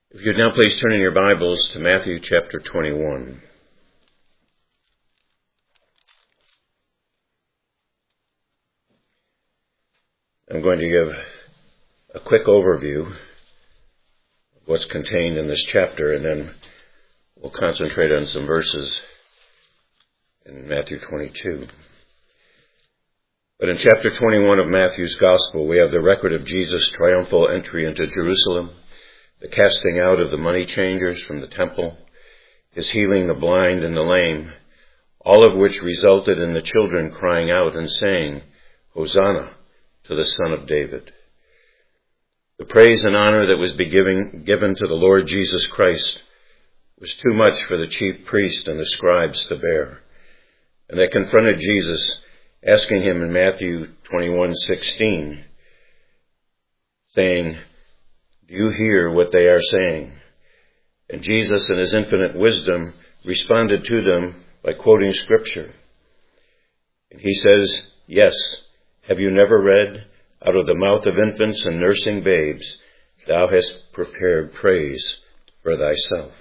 If you'd now please turn in your Bibles to Matthew chapter 21. I'm going to give a quick overview of what's contained in this chapter, and then we'll concentrate on some verses in Matthew 22. But in chapter 21 of Matthew's Gospel, we have the record of Jesus' triumphal entry into Jerusalem, the casting out of the money changers from the temple, his healing the blind and the lame, all of which resulted in the children crying out and saying, "Hosanna to the Son of David." The praise and honor that was given to the Lord Jesus Christ was too much for the chief priest and the scribes to bear. And they confronted Jesus, asking him in Matthew 21:16, saying, "Do you hear what they are saying?" And Jesus, in his infinite wisdom, responded to them by quoting Scripture. And he says, "Yes, have you never read, out of the mouth of infants and nursing babes, thou hast prepared praise for thyself."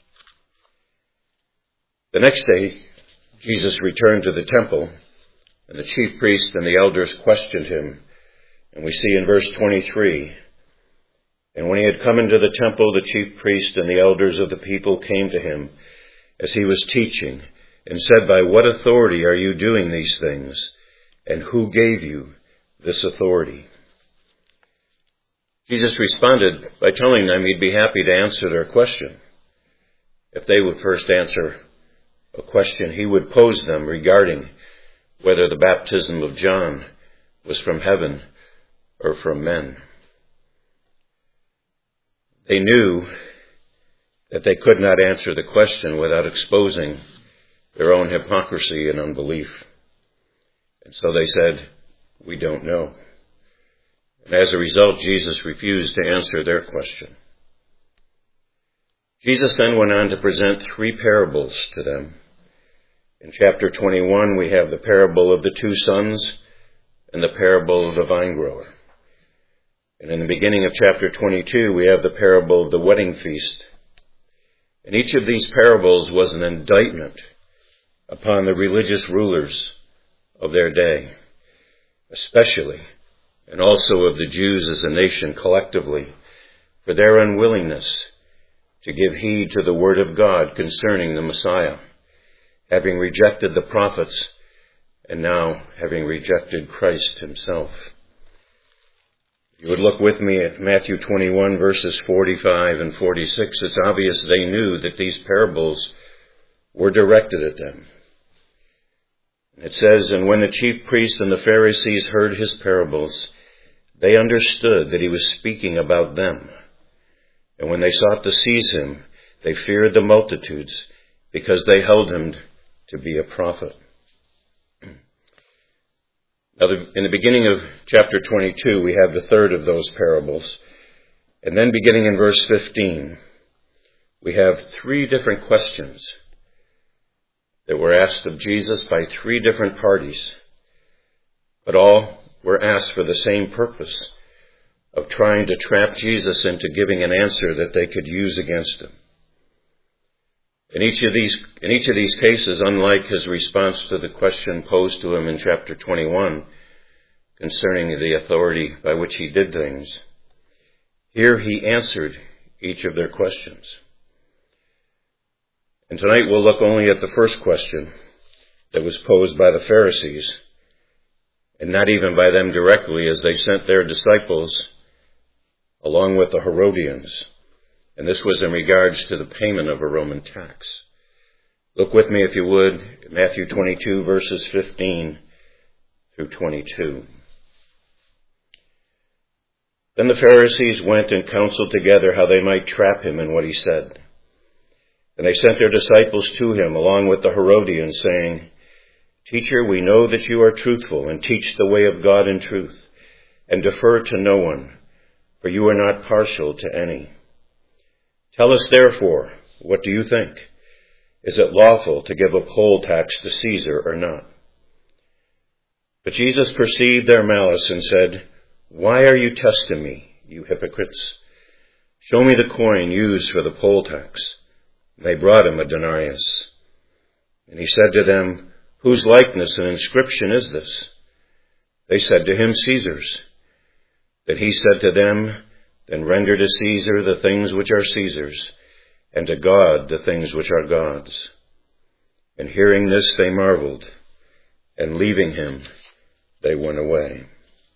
The next day, Jesus returned to the temple, and the chief priests and the elders questioned him. And we see in verse 23, "And when he had come into the temple, the chief priest and the elders of the people came to him as he was teaching, and said, 'By what authority are you doing these things? And who gave you this authority?'" Jesus responded by telling them he'd be happy to answer their question. If they would first answer a question he would pose them regarding whether the baptism of John was from heaven or from men. They knew that they could not answer the question without exposing their own hypocrisy and unbelief. And so they said, "We don't know." And as a result, Jesus refused to answer their question. Jesus then went on to present three parables to them. In chapter 21, we have the parable of the two sons and the parable of the vine grower. And in the beginning of chapter 22, we have the parable of the wedding feast. And each of these parables was an indictment upon the religious rulers of their day, especially, and also of the Jews as a nation collectively, for their unwillingness to give heed to the word of God concerning the Messiah, having rejected the prophets and now having rejected Christ himself. You would look with me at Matthew 21, verses 45 and 46. It's obvious they knew that these parables were directed at them. It says, "And when the chief priests and the Pharisees heard his parables, they understood that he was speaking about them. And when they sought to seize him, they feared the multitudes, because they held him to be a prophet." Now, in the beginning of chapter 22, we have the third of those parables. And then beginning in verse 15, we have three different questions that were asked of Jesus by three different parties. But all were asked for the same purpose of trying to trap Jesus into giving an answer that they could use against him. In each of these cases, unlike his response to the question posed to him in chapter 21 concerning the authority by which he did things, here he answered each of their questions. And tonight we'll look only at the first question that was posed by the Pharisees, and not even by them directly, as they sent their disciples along with the Herodians. And this was in regards to the payment of a Roman tax. Look with me, if you would, at Matthew 22, verses 15 through 22. "Then the Pharisees went and counseled together how they might trap him in what he said. And they sent their disciples to him along with the Herodians, saying, 'Teacher, we know that you are truthful and teach the way of God in truth, and defer to no one, for you are not partial to any. Tell us, therefore, what do you think? Is it lawful to give a poll tax to Caesar or not?' But Jesus perceived their malice and said, 'Why are you testing me, you hypocrites? Show me the coin used for the poll tax. They brought him a denarius. And he said to them, Whose likeness and inscription is this? They said to him, Caesar's. Then he said to them, Then render to Caesar the things which are Caesar's, and to God the things which are God's. And hearing this they marveled, and leaving him, they went away.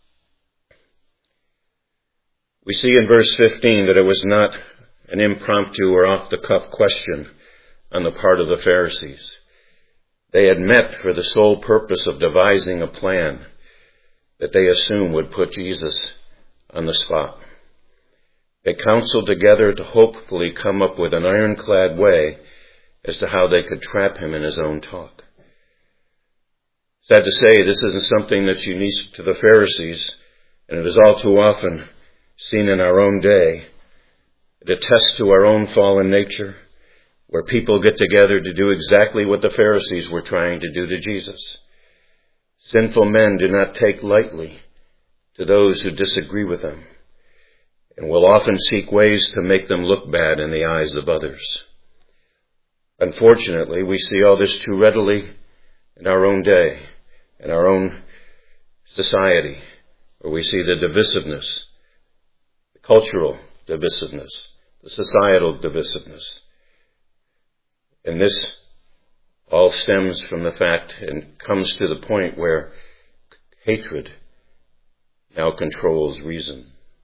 We see in verse 15 that it was not an impromptu or off-the-cuff question on the part of the Pharisees. They had met for the sole purpose of devising a plan that they assumed would put Jesus on the spot. They counseled together to hopefully come up with an ironclad way as to how they could trap him in his own talk. Sad to say, this isn't something that's unique to the Pharisees, and it is all too often seen in our own day. It attests to our own fallen nature, where people get together to do exactly what the Pharisees were trying to do to Jesus. Sinful men do not take lightly to those who disagree with them, and will often seek ways to make them look bad in the eyes of others. Unfortunately, we see all this too readily in our own day, in our own society, where we see the divisiveness, the cultural divisiveness, the societal divisiveness. And this all stems from the fact and comes to the point where hatred now controls reason.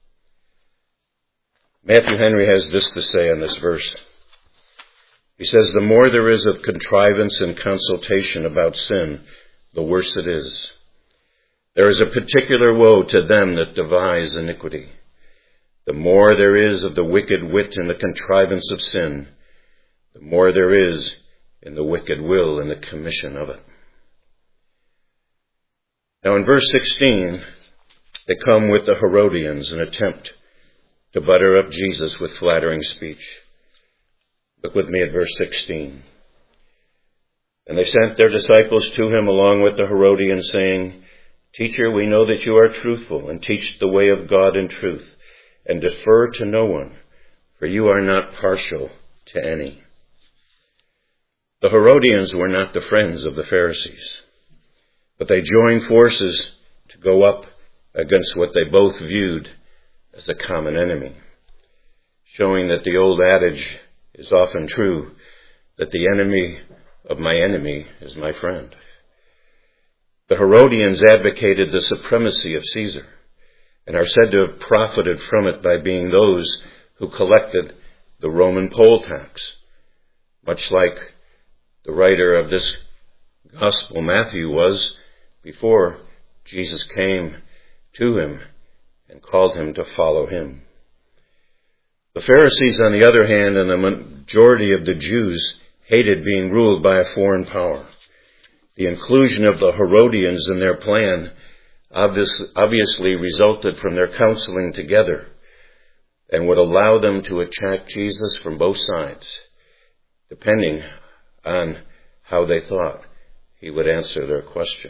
Matthew Henry has this to say on this verse. He says, The more there is of contrivance and consultation about sin, the worse it is. There is a particular woe to them that devise iniquity. The more there is of the wicked wit in the contrivance of sin, the more there is in the wicked will in the commission of it. Now in verse 16, they come with the Herodians, an attempt to butter up Jesus with flattering speech. Look with me at verse 16. And they sent their disciples to him along with the Herodians, saying, Teacher, we know that you are truthful and teach the way of God in truth, and defer to no one, for you are not partial to any. The Herodians were not the friends of the Pharisees, but they joined forces to go up against what they both viewed as a common enemy, showing that the old adage is often true, that the enemy of my enemy is my friend. The Herodians advocated the supremacy of Caesar and are said to have profited from it by being those who collected the Roman poll tax, much like the writer of this gospel, Matthew, was before Jesus came to him and called him to follow him. The Pharisees, on the other hand, and the majority of the Jews, hated being ruled by a foreign power. The inclusion of the Herodians in their plan obviously resulted from their counseling together and would allow them to attack Jesus from both sides, depending on how they thought he would answer their question.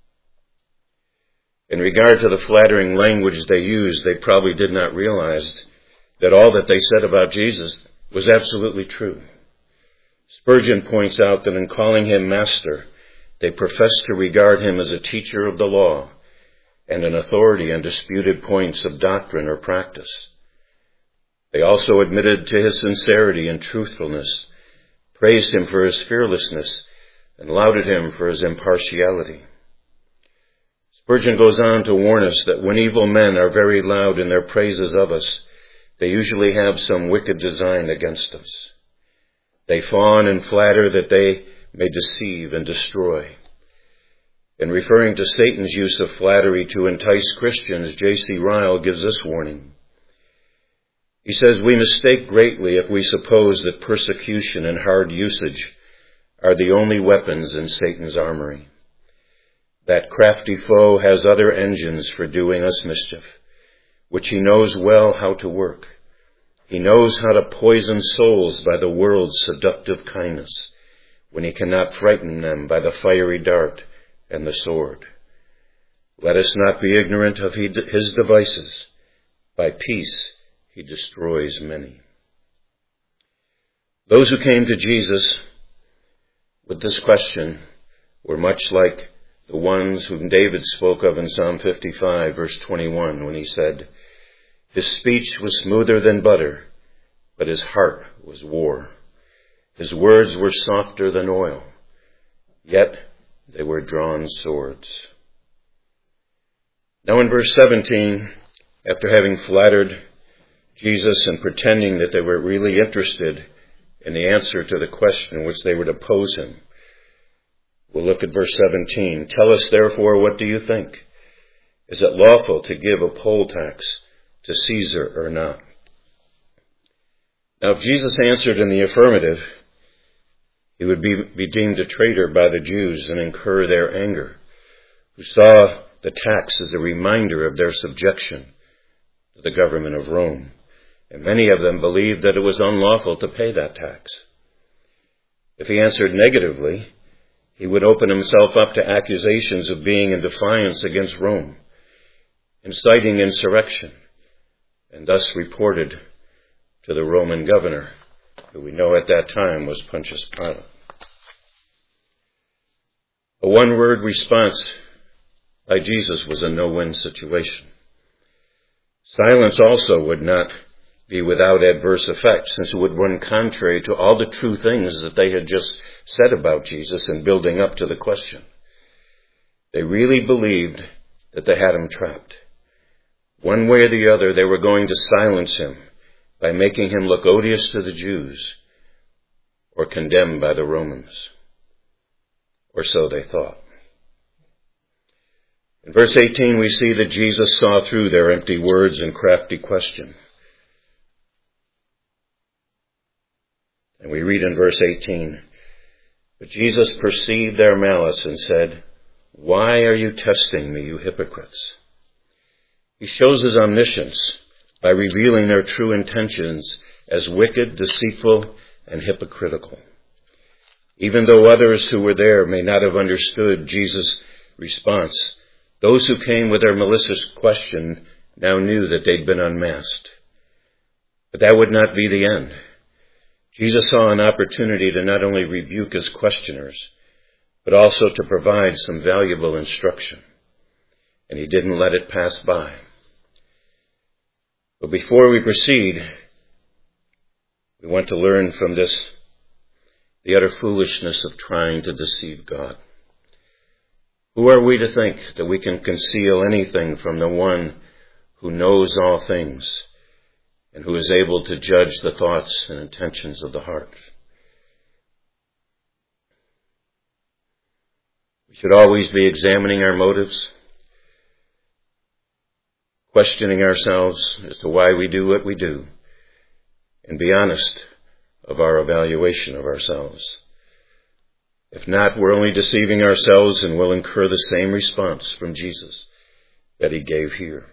In regard to the flattering language they used, they probably did not realize that all that they said about Jesus was absolutely true. Spurgeon points out that in calling him master, they professed to regard him as a teacher of the law and an authority on disputed points of doctrine or practice. They also admitted to his sincerity and truthfulness, praised him for his fearlessness, and lauded him for his impartiality. Spurgeon goes on to warn us that when evil men are very loud in their praises of us, they usually have some wicked design against us. They fawn and flatter that they may deceive and destroy. In referring to Satan's use of flattery to entice Christians, J.C. Ryle gives this warning. He says, We mistake greatly if we suppose that persecution and hard usage are the only weapons in Satan's armory. That crafty foe has other engines for doing us mischief, which he knows well how to work. He knows how to poison souls by the world's seductive kindness, when he cannot frighten them by the fiery dart and the sword. Let us not be ignorant of his devices. By peace he destroys many. Those who came to Jesus with this question were much like the ones whom David spoke of in Psalm 55, verse 21, when he said, "His speech was smoother than butter, but his heart was war. His words were softer than oil, yet they were drawn swords." Now in verse 17, after having flattered Jesus and pretending that they were really interested in the answer to the question which they were to pose him, we'll look at verse 17. "Tell us therefore, what do you think? Is it lawful to give a poll tax to Caesar or not?" Now if Jesus answered in the affirmative, he would be deemed a traitor by the Jews and incur their anger, who saw the tax as a reminder of their subjection to the government of Rome. And many of them believed that it was unlawful to pay that tax. If he answered negatively, he would open himself up to accusations of being in defiance against Rome, inciting insurrection, and thus reported to the Roman governor, who we know at that time was Pontius Pilate. A one-word response by Jesus was a no-win situation. Silence also would not be without adverse effect, since it would run contrary to all the true things that they had just said about Jesus in building up to the question. They really believed that they had him trapped. One way or the other, they were going to silence him by making him look odious to the Jews or condemned by the Romans. Or so they thought. In verse 18, we see that Jesus saw through their empty words and crafty question. And we read in verse 18, "But Jesus perceived their malice and said, 'Why are you testing me, you hypocrites?'" He shows his omniscience by revealing their true intentions as wicked, deceitful, and hypocritical. Even though others who were there may not have understood Jesus' response, those who came with their malicious question now knew that they'd been unmasked. But that would not be the end. Jesus saw an opportunity to not only rebuke his questioners, but also to provide some valuable instruction. And he didn't let it pass by. But before we proceed, we want to learn from this the utter foolishness of trying to deceive God. Who are we to think that we can conceal anything from the one who knows all things and who is able to judge the thoughts and intentions of the heart? We should always be examining our motives, questioning ourselves as to why we do what we do, and be honest of our evaluation of ourselves. If not, we're only deceiving ourselves and will incur the same response from Jesus that he gave here.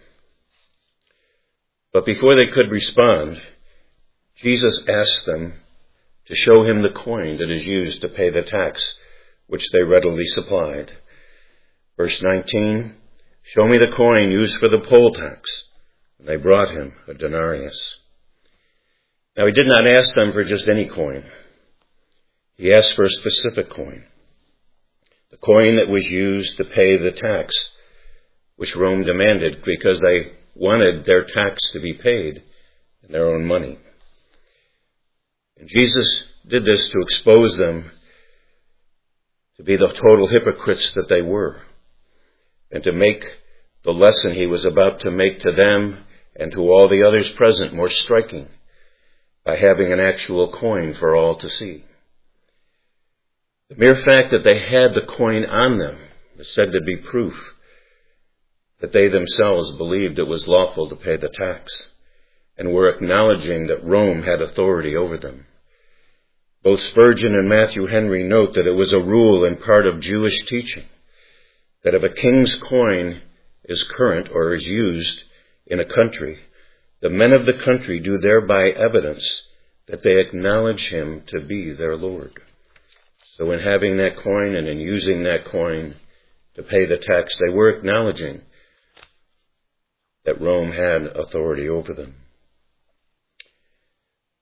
But before they could respond, Jesus asked them to show him the coin that is used to pay the tax, which they readily supplied. Verse 19, "Show me the coin used for the poll tax." And they brought him a denarius. Now he did not ask them for just any coin. He asked for a specific coin, the coin that was used to pay the tax, which Rome demanded because they wanted their tax to be paid in their own money. And Jesus did this to expose them to be the total hypocrites that they were, and to make the lesson he was about to make to them and to all the others present more striking by having an actual coin for all to see. The mere fact that they had the coin on them is said to be proof that they themselves believed it was lawful to pay the tax and were acknowledging that Rome had authority over them. Both Spurgeon and Matthew Henry note that it was a rule and part of Jewish teaching that if a king's coin is current or is used in a country, the men of the country do thereby evidence that they acknowledge him to be their Lord. So in having that coin and in using that coin to pay the tax, they were acknowledging that Rome had authority over them.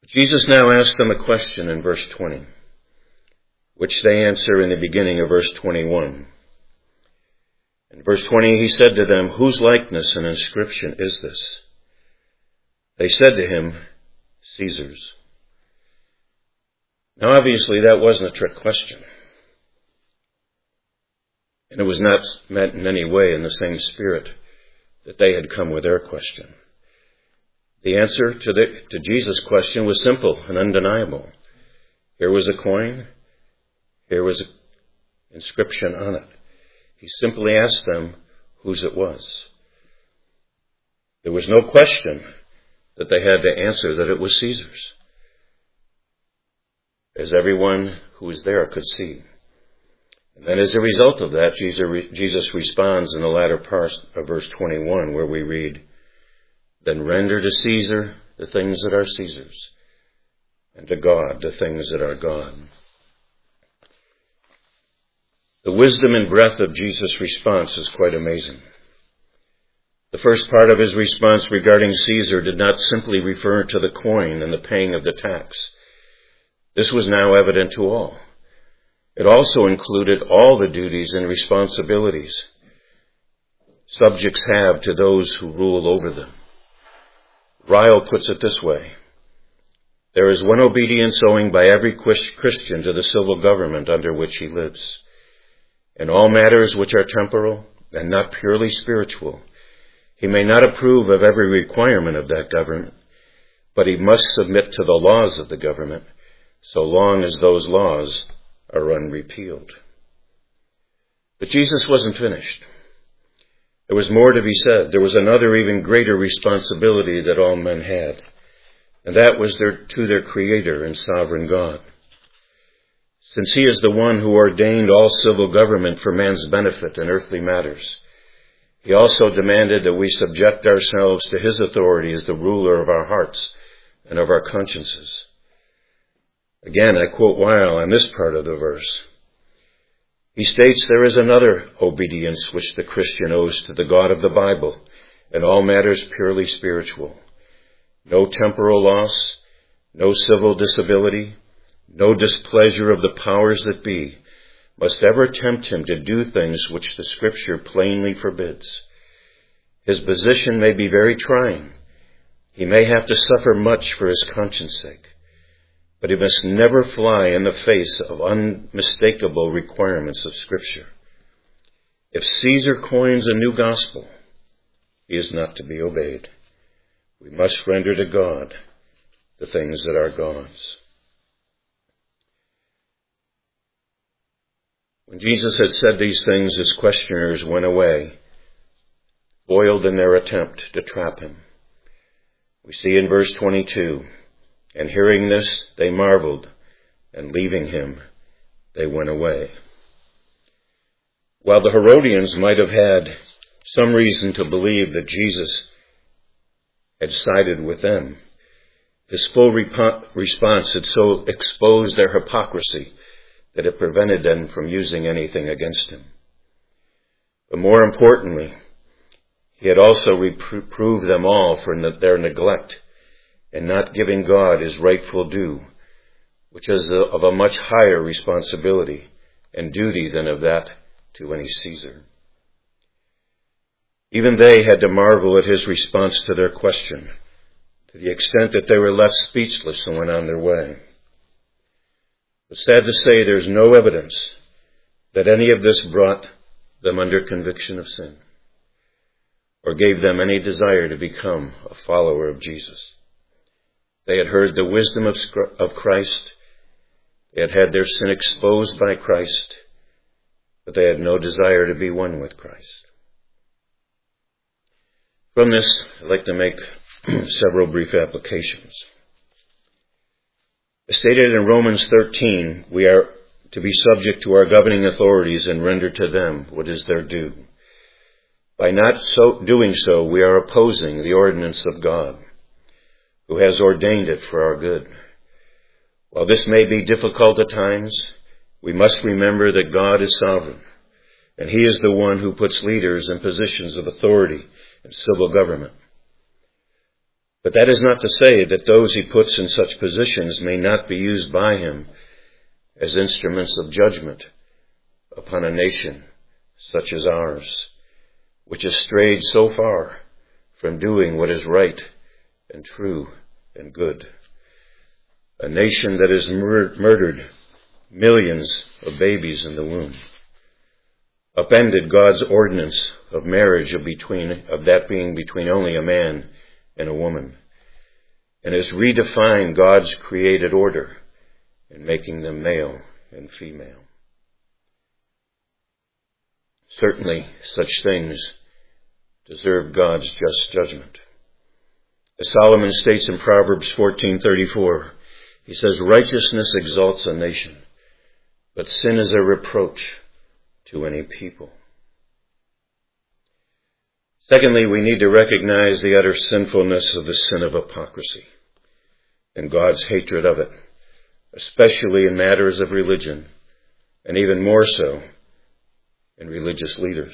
Jesus now asks them a question in verse 20, which they answer in the beginning of verse 21. In verse 20, he said to them, "Whose likeness and inscription is this?" They said to him, "Caesar's." Now obviously that wasn't a trick question. And it was not meant in any way in the same spirit that they had come with their question. The answer to Jesus' question was simple and undeniable. Here was a coin. Here was an inscription on it. He simply asked them whose it was. There was no question that they had to answer that it was Caesar's, as everyone who was there could see. And then as a result of that, Jesus responds in the latter part of verse 21, where we read, "Then render to Caesar the things that are Caesar's, and to God the things that are God." The wisdom and breadth of Jesus' response is quite amazing. The first part of his response regarding Caesar did not simply refer to the coin and the paying of the tax. This was now evident to all. It also included all the duties and responsibilities subjects have to those who rule over them. Ryle puts it this way: there is one obedience owing by every Christian to the civil government under which he lives. In all matters which are temporal and not purely spiritual, he may not approve of every requirement of that government, but he must submit to the laws of the government, so long as those laws are unrepealed. But Jesus wasn't finished. There was more to be said. There was another even greater responsibility that all men had, and that was to their Creator and sovereign God. Since he is the one who ordained all civil government for man's benefit in earthly matters, he also demanded that we subject ourselves to his authority as the ruler of our hearts and of our consciences. Again, I quote Weil on this part of the verse. He states there is another obedience which the Christian owes to the God of the Bible in all matters purely spiritual. No temporal loss, no civil disability, no displeasure of the powers that be must ever tempt him to do things which the Scripture plainly forbids. His position may be very trying. He may have to suffer much for his conscience sake, but he must never fly in the face of unmistakable requirements of Scripture. If Caesar coins a new gospel, he is not to be obeyed. We must render to God the things that are God's. When Jesus had said these things, his questioners went away, foiled in their attempt to trap him. We see in verse 22, "And hearing this, they marveled, and leaving him, they went away." While the Herodians might have had some reason to believe that Jesus had sided with them, his full response had so exposed their hypocrisy that it prevented them from using anything against him. But more importantly, he had also reproved them all for their neglect in not giving God his rightful due, which is of a much higher responsibility and duty than of that to any Caesar. Even they had to marvel at his response to their question, to the extent that they were left speechless and went on their way. But sad to say, there's no evidence that any of this brought them under conviction of sin or gave them any desire to become a follower of Jesus. They had heard the wisdom of Christ. They had had their sin exposed by Christ, but they had no desire to be one with Christ. From this, I'd like to make several brief applications. As stated in Romans 13, we are to be subject to our governing authorities and render to them what is their due. By not doing so, we are opposing the ordinance of God, who has ordained it for our good. While this may be difficult at times, we must remember that God is sovereign, and he is the one who puts leaders in positions of authority in civil government. But that is not to say that those he puts in such positions may not be used by him as instruments of judgment upon a nation such as ours, which has strayed so far from doing what is right and true and good. A nation that has murdered millions of babies in the womb, upended God's ordinance of marriage of that being between only a man and a woman, and has redefined God's created order in making them male and female. Certainly, such things deserve God's just judgment. As Solomon states in Proverbs 14:34, he says, "Righteousness exalts a nation, but sin is a reproach to any people." Secondly, we need to recognize the utter sinfulness of the sin of hypocrisy and God's hatred of it, especially in matters of religion, and even more so in religious leaders.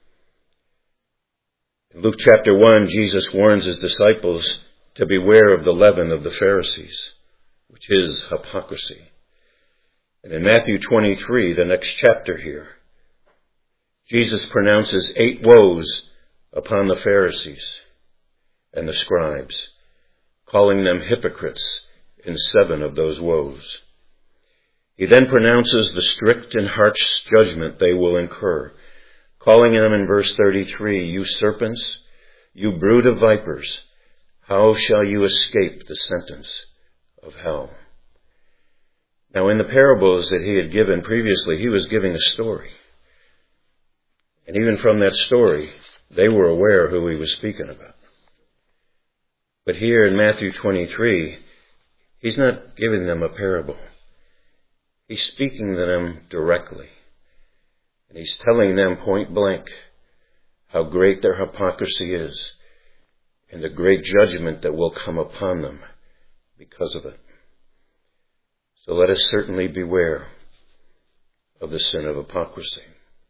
In Luke chapter 1, Jesus warns his disciples to beware of the leaven of the Pharisees, which is hypocrisy. And in Matthew 23, the next chapter here, Jesus pronounces 8 woes upon the Pharisees and the scribes, calling them hypocrites in 7 of those woes. He then pronounces the strict and harsh judgment they will incur, calling them in verse 33, "You serpents, you brood of vipers, how shall you escape the sentence of hell?" Now, in the parables that he had given previously, he was giving a story. And even from that story, they were aware who he was speaking about. But here in Matthew 23, he's not giving them a parable. He's speaking to them directly. And he's telling them point blank how great their hypocrisy is and the great judgment that will come upon them because of it. So let us certainly beware of the sin of hypocrisy.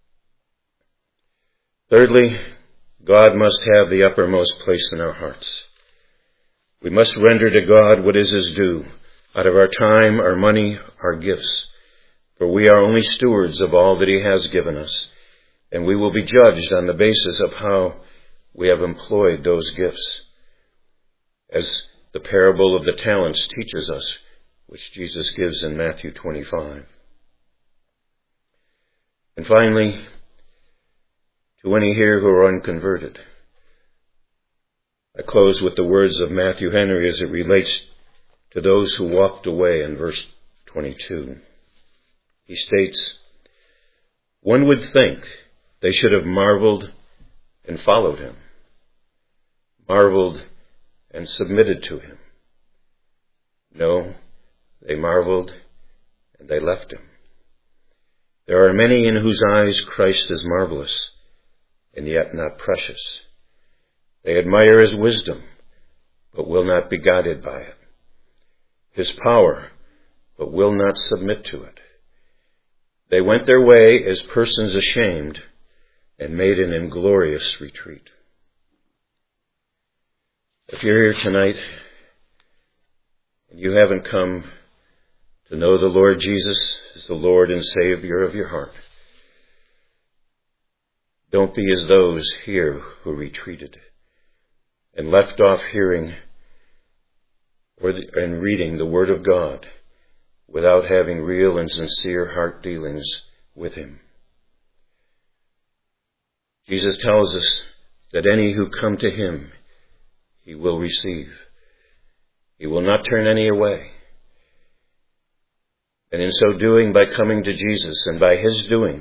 Thirdly, God must have the uppermost place in our hearts. We must render to God what is his due, out of our time, our money, our gifts. For we are only stewards of all that he has given us, and we will be judged on the basis of how we have employed those gifts, as the parable of the talents teaches us, which Jesus gives in Matthew 25. And finally, to any here who are unconverted, I close with the words of Matthew Henry as it relates to those who walked away in verse 22. He states, "One would think they should have marveled and followed him, marveled and submitted to him. No, they marveled and they left him. There are many in whose eyes Christ is marvelous and yet not precious. They admire his wisdom, but will not be guided by it, his power, but will not submit to it. They went their way as persons ashamed and made an inglorious retreat." If you're here tonight and you haven't come to know the Lord Jesus as the Lord and Savior of your heart, don't be as those here who retreated and left off hearing and reading the Word of God without having real and sincere heart dealings with him. Jesus tells us that any who come to him, he will receive. He will not turn any away. And in so doing, by coming to Jesus and by his doing,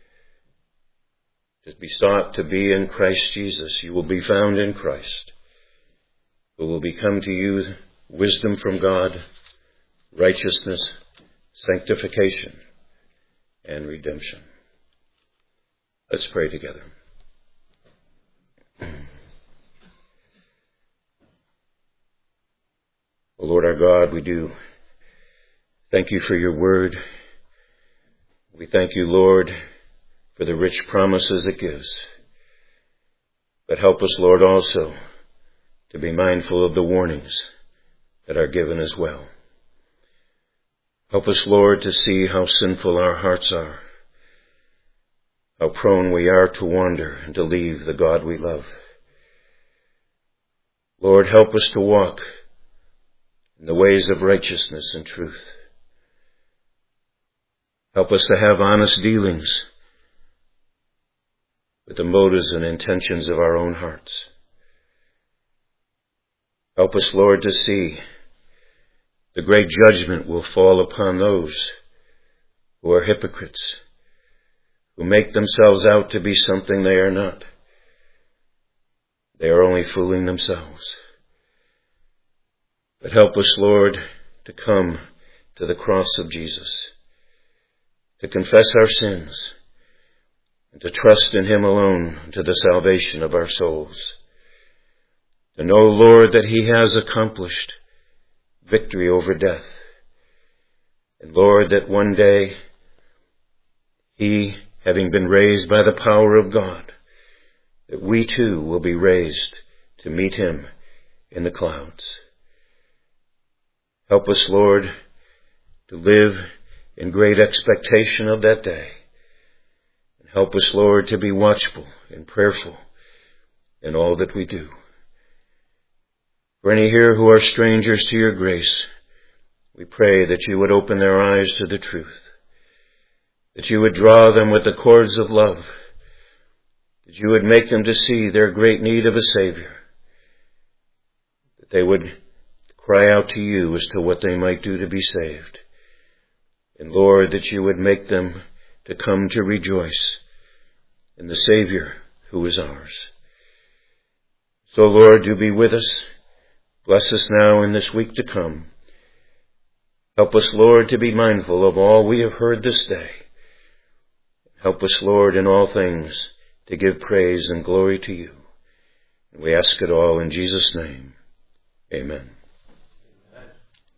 to be sought to be in Christ Jesus, you will be found in Christ, who will become to you wisdom from God, righteousness, sanctification, and redemption. Let's pray together. O Lord our God, we do thank you for your word. We thank you, Lord, for the rich promises it gives. But help us, Lord, also to be mindful of the warnings that are given as well. Help us, Lord, to see how sinful our hearts are, how prone we are to wander and to leave the God we love. Lord, help us to walk in the ways of righteousness and truth. Help us to have honest dealings with the motives and intentions of our own hearts. Help us, Lord, to see the great judgment will fall upon those who are hypocrites, who make themselves out to be something they are not. They are only fooling themselves. But help us, Lord, to come to the cross of Jesus, to confess our sins, and to trust in Him alone to the salvation of our souls. To know, Lord, that He has accomplished victory over death. And Lord, that one day He, having been raised by the power of God, that we too will be raised to meet Him in the clouds. Help us, Lord, to live in great expectation of that day. And help us, Lord, to be watchful and prayerful in all that we do. For any here who are strangers to your grace, we pray that you would open their eyes to the truth, that you would draw them with the cords of love, that you would make them to see their great need of a Savior, that they would cry out to you as to what they might do to be saved. And Lord, that you would make them to come to rejoice in the Savior who is ours. So Lord, do be with us. Bless us now in this week to come. Help us, Lord, to be mindful of all we have heard this day. Help us, Lord, in all things to give praise and glory to you. And we ask it all in Jesus' name. Amen.